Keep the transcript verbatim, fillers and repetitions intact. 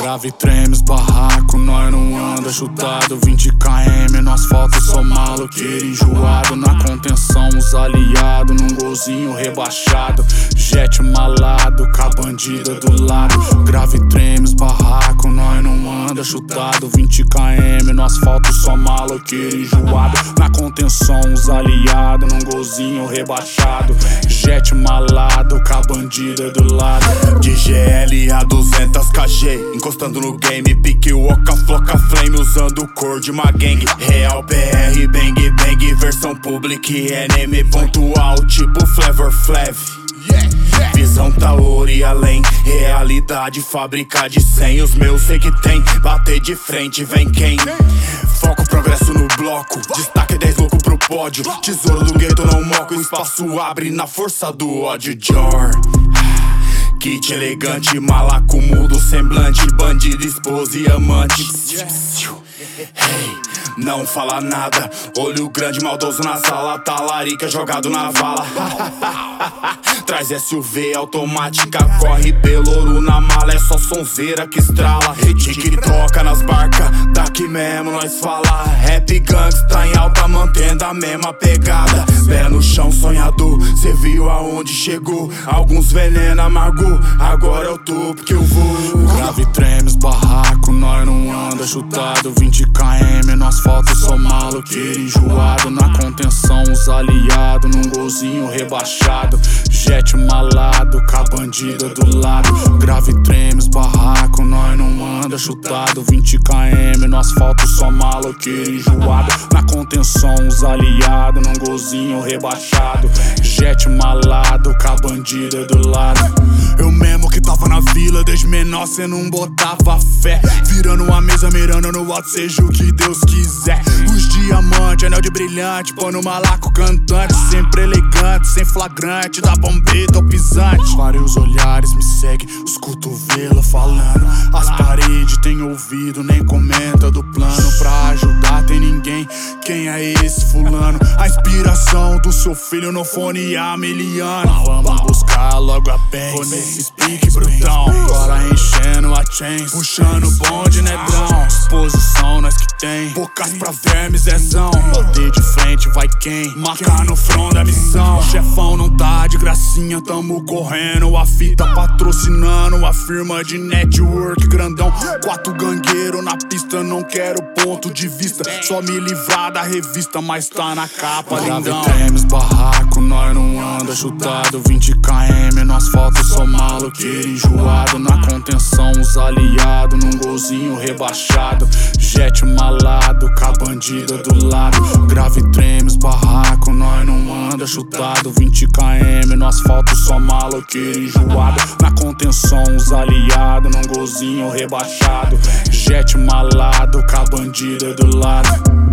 Grave tremes, barraco, nós não anda chutado. Vinte quilômetros, no asfalto só maloqueiro enjoado. Na contenção os aliados, num golzinho rebaixado. Jet malado, com a bandida do lado. Grave tremes, barraco, nós não anda chutado. Vinte quilômetros, no asfalto só maloqueiro enjoado. Na contenção os aliados, num golzinho rebaixado. Jet malado, com a bandida do lado. De G L a duzentos K G, encostando no game. Pique o Oca, Floca, Flame, usando cor de uma gang. Real P R, bang, bang, versão public, N M pontual, tipo Flavor Flav. Visão tá ouro e além, realidade, fábrica de cem. Os meus sei que tem, bater de frente, vem quem? Foco, progresso no bloco, destaque dez louco pro pódio. Tesouro do gueto não moco, o espaço abre na força do ódio. Jor kit elegante, malaco mudo, semblante, bandido, esposa e amante. Hey, não fala nada, olho grande, maldoso na sala, talarica jogado na vala. Traz S U V automática, corre pelo ouro na mala, é só sonzeira que estrala. Tique toca nas barcas, daqui mesmo nós fala. Rap gangsta em alta, mantendo a mesma pegada. Pé no chão sonhador, cê viu aonde chegou. Alguns veneno amargou, agora eu tô porque eu vou. Grave tremes, barraco, nós não anda chutado. Vinte quilômetros, no asfalto só maloqueiro enjoado. Na contenção os aliados, num golzinho rebaixado. Jet malado, com a bandida do lado. Grave tremes, barraco, nós não anda chutado. Vinte quilômetros, no asfalto só maloqueiro enjoado. Na contenção os aliados, num golzinho rebaixado. Jet malado, com a bandida do lado. Eu mesmo que tava na vila desde menor, cê não botava fé. Virando uma mesa, mirando no alto, seja o que Deus quiser. Os diamantes, anel de brilhante, pano malaco cantante. Sempre elegante, sem flagrante, da bombeta ao pisante. Vários olhares me seguem, os cotovelos falando. As paredes têm ouvido, nem comenta do plano. Pra ajudar tem ninguém, quem é esse fulano? A inspiração do seu filho no fone ameliano. Vamos buscar logo a pen, vou nesse speak brutão. Agora enchendo a chains, puxando o bonde negrão. Disposição nós que tem, bocas pra vermes zezão. Bater de frente vai quem? Marcar no front da missão. Chefão não tá de gracinha, tamo correndo. A fita patrocinando, a firma de network grandão. Quatro gangueiro na pista, não quero ponto de vista. Só me livrar da revista, mas tá na capa, lindão. Grave tremes, barraco, nós não anda chutado. Vinte quilômetros, no asfalto só maloqueiro enjoado. Na contenção os aliados, num golzinho rebaixado. Jet malado, com a bandida do lado. Grave tremes, barraco, nós não anda chutado. Vinte quilômetros, no asfalto só maloqueiro enjoado. Na contenção os aliados, num golzinho rebaixado. Jet malado, com a bandida do lado.